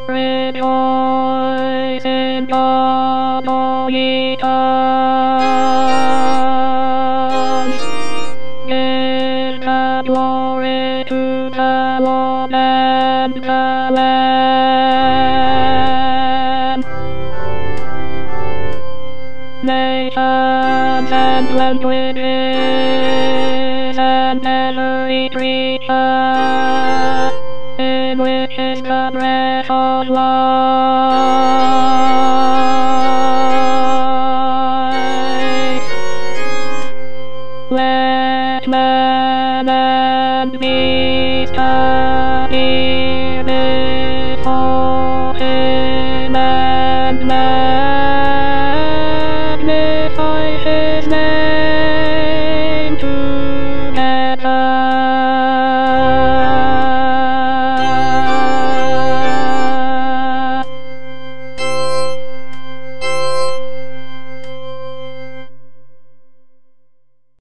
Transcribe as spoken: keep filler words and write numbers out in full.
Rejoice in God, all ye gods. Give the glory to the Lord and the Lamb. Nations and languages and every creature in which is the breath of life.